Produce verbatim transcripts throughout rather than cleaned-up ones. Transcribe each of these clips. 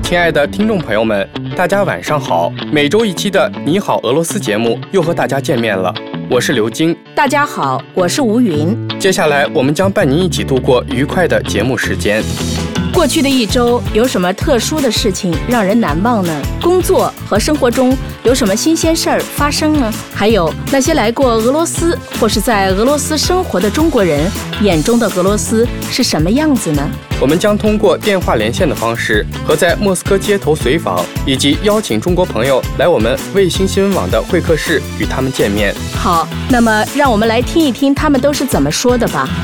亲爱的听众朋友们，大家晚上好！每周一期的《你好，俄罗斯》节目又和大家见面了，我是刘晶。 大家好，我是吴云。 接下来我们将伴您一起度过愉快的节目时间。 过去的一周有什么特殊的事情让人难忘呢？工作和生活中有什么新鲜事儿发生呢？还有那些来过俄罗斯或是在俄罗斯生活的中国人眼中的俄罗斯是什么样子呢？ 我们将通过电话连线的方式和在莫斯科街头随访，以及邀请中国朋友来我们卫星新闻网的会客室与他们见面。 好，那么让我们来听一听他们都是怎么说的吧。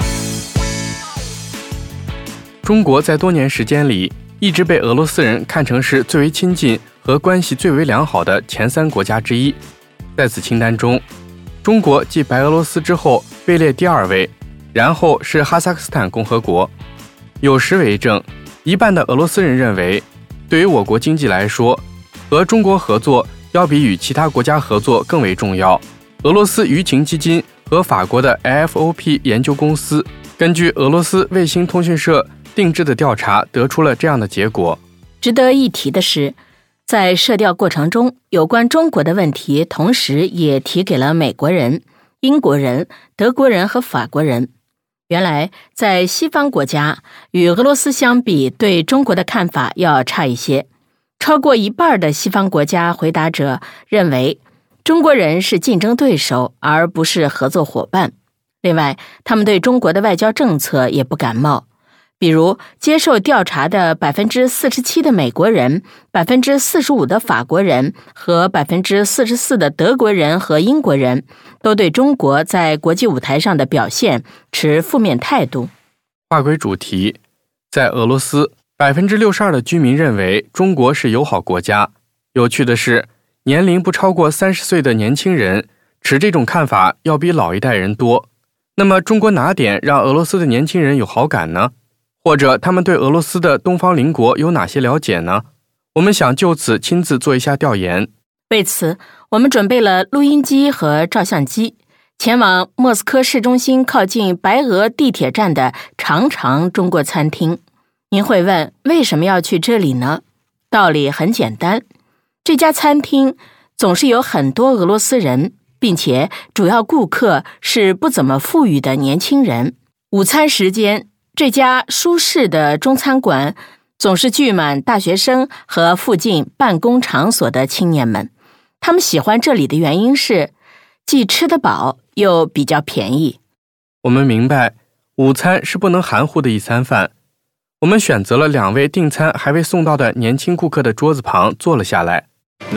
中国在多年时间里一直被俄罗斯人看成是最为亲近和关系最为良好的前三国家之一。在此清单中，中国继白俄罗斯之后位列第二位，然后是哈萨克斯坦共和国。有时为证，一半的俄罗斯人认为，对于我国经济来说，和中国合作要比与其他国家合作更为重要。俄罗斯舆情基金和法国的 I F O P 研究公司根据俄罗斯卫星通讯社定制的调查得出了这样的结果。 值得一提的是，在社调过程中，有关中国的问题同时也提给了美国人、英国人、德国人和法国人。原来在西方国家与俄罗斯相比，对中国的看法要差一些。超过一半的西方国家回答者认为中国人是竞争对手而不是合作伙伴。另外，他们对中国的外交政策也不感冒。比如接受调查的 百分之四十七 的美国人、百分之四十五 的法国人和 百分之四十四 的德国人和英国人都对中国在国际舞台上的表现持负面态度。 话归主题，在俄罗斯 百分之六十二 的居民认为中国是友好国家。有趣的是，年龄不超过三十岁的年轻人持这种看法要比老一代人多。那么中国哪点让俄罗斯的年轻人有好感呢？或者他们对俄罗斯的东方邻国有哪些了解呢？我们想就此亲自做一下调研。 为此，我们准备了录音机和照相机，前往莫斯科市中心靠近白俄地铁站的长长中国餐厅。您会问，为什么要去这里呢？道理很简单，这家餐厅总是有很多俄罗斯人，并且主要顾客是不怎么富裕的年轻人。午餐时间，这家舒适的中餐馆总是聚满大学生和附近办公场所的青年们。他们喜欢这里的原因是既吃得饱又比较便宜。 我们明白，午餐是不能含糊的一餐饭。我们选择了两位订餐还未送到的年轻顾客的桌子旁坐了下来。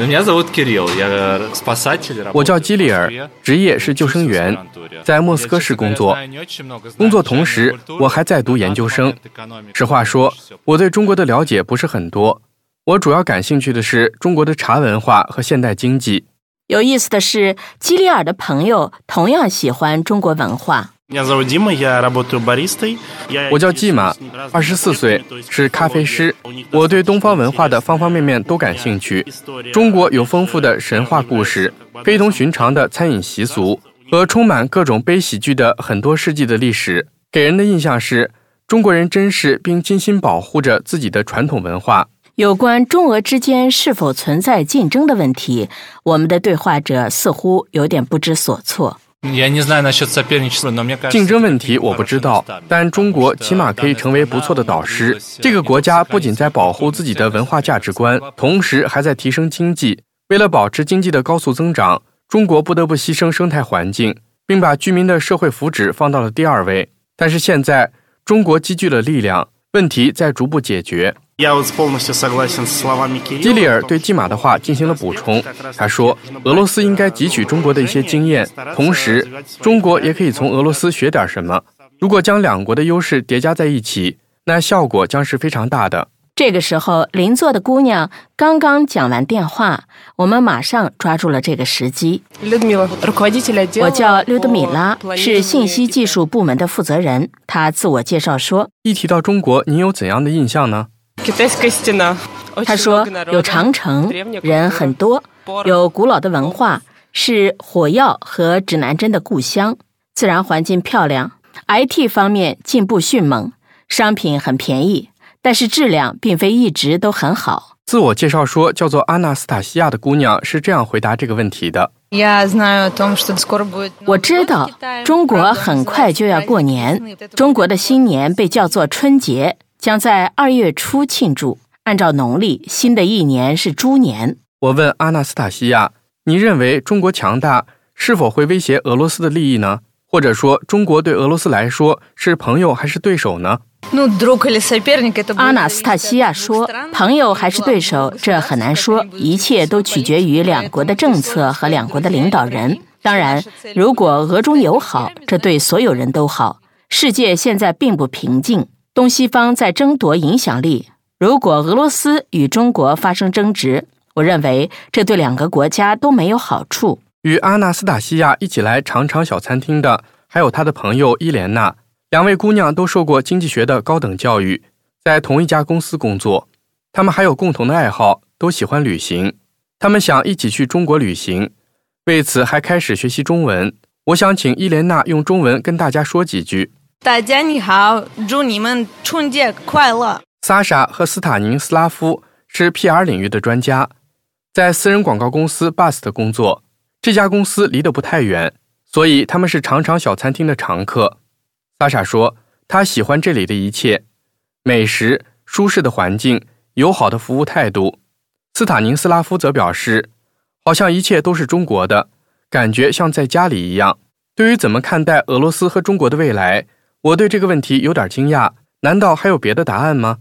我叫基里尔，职业是救生员，在莫斯科市工作。工作同时，我还在读研究生。实话说，我对中国的了解不是很多。我主要感兴趣的是中国的茶文化和现代经济。 有意思的是，基里尔的朋友同样喜欢中国文化。 我叫季马，二十四岁，是咖啡师。我对东方文化的方方面面都感兴趣。中国有丰富的神话故事、非同寻常的餐饮习俗和充满各种悲喜剧的很多世纪的历史，给人的印象是中国人珍视并精心保护着自己的传统文化。 有关中俄之间是否存在竞争的问题，我们的对话者似乎有点不知所措。 竞争问题我不知道，但中国起码可以成为不错的导师。这个国家不仅在保护自己的文化价值观，同时还在提升经济。为了保持经济的高速增长，中国不得不牺牲生态环境，并把居民的社会福祉放到了第二位。但是现在，中国积聚了力量，问题在逐步解决。基里尔对季马的话进行了补充，他说俄罗斯应该汲取中国的一些经验，同时中国也可以从俄罗斯学点什么。如果将两国的优势叠加在一起，那效果将是非常大的。 这个时候，邻座的姑娘刚刚讲完电话，我们马上抓住了这个时机。我叫刘德米拉，是信息技术部门的负责人。她自我介绍说， 一提到中国，您有怎样的印象呢？ 他说有长城，人很多，有古老的文化，是火药和指南针的故乡，自然环境漂亮， I T 方面进步迅猛，商品很便宜，但是质量并非一直都很好。 自我介绍说叫做阿纳斯塔西亚的姑娘是这样回答这个问题的： 我知道中国很快就要过年，中国的新年被叫做春节，将在二月初庆祝。按照农历，新的一年是猪年。 我问阿纳斯塔西亚，你认为中国强大是否会威胁俄罗斯的利益呢？或者说中国对俄罗斯来说是朋友还是对手呢？ 阿纳斯塔西亚说，朋友还是对手，这很难说，一切都取决于两国的政策和两国的领导人。当然，如果俄中友好，这对所有人都好。世界现在并不平静，东西方在争夺影响力。如果俄罗斯与中国发生争执，我认为这对两个国家都没有好处。 与阿纳斯塔西亚一起来尝尝小餐厅的还有她的朋友伊莲娜，两位姑娘都受过经济学的高等教育，在同一家公司工作。她们还有共同的爱好，都喜欢旅行。她们想一起去中国旅行，为此还开始学习中文。我想请伊莲娜用中文跟大家说几句。 大家你好，祝你们春节快乐。 萨莎和斯塔宁斯拉夫是 P R 领域的专家，在私人广告公司 B U S 的工作。这家公司离得不太远，所以他们是常常小餐厅的常客。萨莎说，她喜欢这里的一切，美食、舒适的环境、友好的服务态度。斯塔宁斯拉夫则表示，好像一切都是中国的，感觉像在家里一样。对于怎么看待俄罗斯和中国的未来，我对这个问题有点惊讶，难道还有别的答案吗？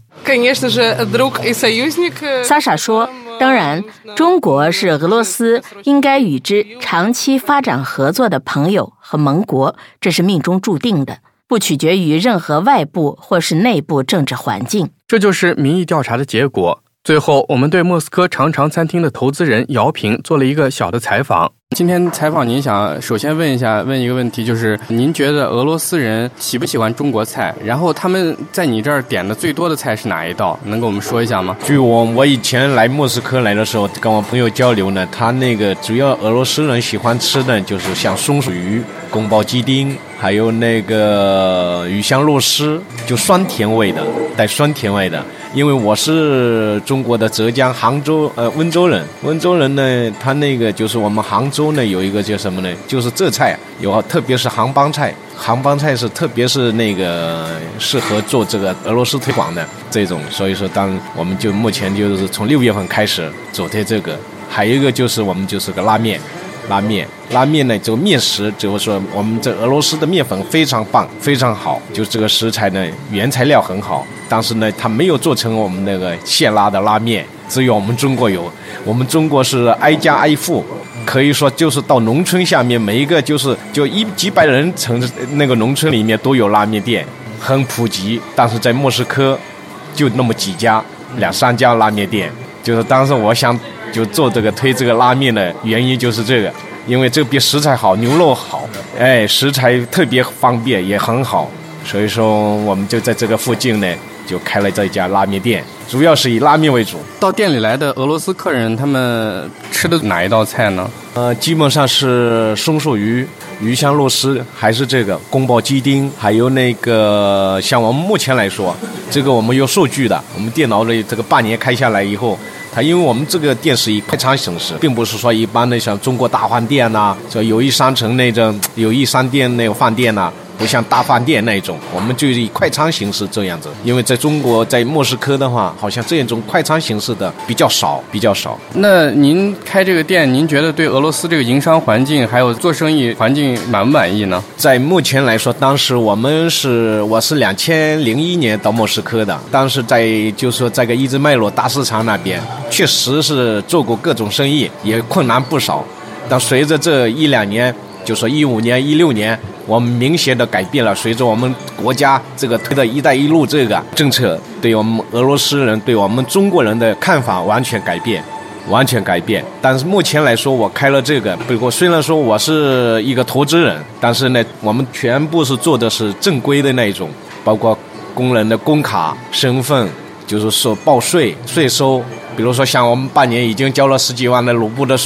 萨莎说，当然，中国是俄罗斯应该与之长期发展合作的朋友和盟国，这是命中注定的，不取决于任何外部或是内部政治环境。 这就是民意调查的结果。最后，我们对莫斯科长长餐厅的投资人姚平做了一个小的采访。今天采访您，想首先问一下，问一个问题，就是您觉得俄罗斯人喜不喜欢中国菜？然后他们在你这儿点的最多的菜是哪一道？能跟我们说一下吗？ 据我我以前来莫斯科来的时候，跟我朋友交流呢，他那个主要俄罗斯人喜欢吃的就是像松鼠鱼、宫保鸡丁，还有那个鱼香肉丝，就酸甜味的，带酸甜味的。因为我是中国的浙江杭州呃温州人，温州人呢，他那个就是我们杭州呢有一个叫什么呢？就是浙菜，有特别是杭帮菜，杭帮菜是特别是那个适合做这个俄罗斯推广的这种，所以说当我们就目前就是从六月份开始走的这个，还有一个就是我们就是个拉面。拉面，拉面呢，就面食，就是说我们这俄罗斯的面粉非常棒，非常好，就这个食材呢，原材料很好，但是呢，它没有做成我们那个现拉的拉面，只有我们中国有。我们中国是挨家挨户，可以说就是到农村下面，每一个就是就一几百人城市那个农村里面都有拉面店，很普及。但是在莫斯科，就那么几家，两三家拉面店，就是当时我想。就做这个推这个拉面的原因就是这个，因为这边食材好，牛肉好，哎，食材特别方便也很好，所以说我们就在这个附近呢就开了这家拉面店，主要是以拉面为主。 到店里来的俄罗斯客人他们吃的哪一道菜呢？ 呃，基本上是松鼠鱼、鱼香肉丝，还是这个宫保鸡丁，还有那个像我们目前来说，这个我们有数据的，我们电脑里这个半年开下来以后。它因为我们这个店是以快餐形式，并不是说一般的像中国大饭店呐、啊，说友谊商城那种友谊商店那种饭店呐、啊，不像大饭店那种，我们就以快餐形式这样子。因为在中国，在莫斯科的话，好像这种快餐形式的比较少，比较少。 那您开这个店，您觉得对俄罗斯这个营商环境还有做生意环境满不满意呢？ 在目前来说，当时我们是我是两千零一年到莫斯科的，当时在就是说在个伊兹麦罗大市场那边，确实是做过各种生意，也困难不少。但随着这一两年，就说一五年、一六年。我们明显的改变了，随着我们国家这个推的一带一路这个政策，对我们俄罗斯人、对我们中国人的看法完全改变，完全改变。但是目前来说，我开了这个，不过虽然说我是一个投资人，但是呢，我们全部是做的是正规的那种，包括工人的工卡、身份，就是说报税、税收。比如说像我们半年已经交了十几万的卢布的税，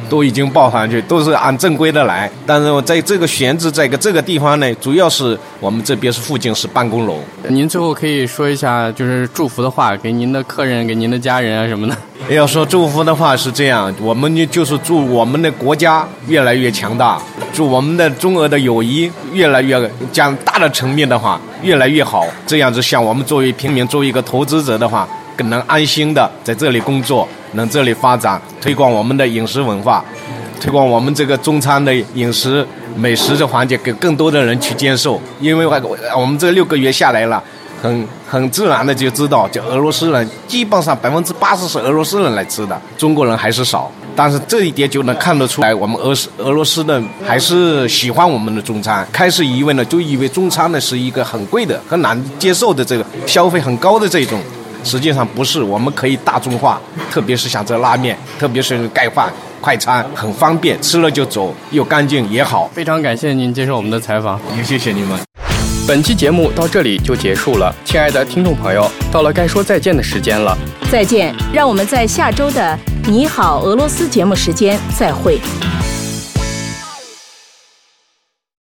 都已经报上去，都是按正规的来。但是我在这个选址这个这个地方呢，主要是我们这边是附近是办公楼。 您最后可以说一下，就是祝福的话给您的客人、给您的家人啊什么的。 要说祝福的话是这样，我们就是祝我们的国家越来越强大，祝我们的中俄的友谊越来越讲大的层面的话越来越好。这样子，像我们作为平民，作为一个投资者的话，更能安心的在这里工作，能这里发展，推广我们的饮食文化，推广我们这个中餐的饮食美食的环节，给更多的人去接受。因为我们这六个月下来了，很很自然的就知道，就俄罗斯人基本上百分之八十是俄罗斯人来吃的，中国人还是少。但是这一点就能看得出来，我们俄俄罗斯人还是喜欢我们的中餐。开始以为呢，就以为中餐呢是一个很贵的、很难接受的这个消费很高的这种。实际上不是，我们可以大众化，特别是像这拉面，特别是盖饭快餐，很方便，吃了就走，又干净也好。 非常感谢您接受我们的采访， 也谢谢你们。 本期节目到这里就结束了，亲爱的听众朋友，到了该说再见的时间了。 再见，让我们在下周的《你好，俄罗斯》节目时间再会。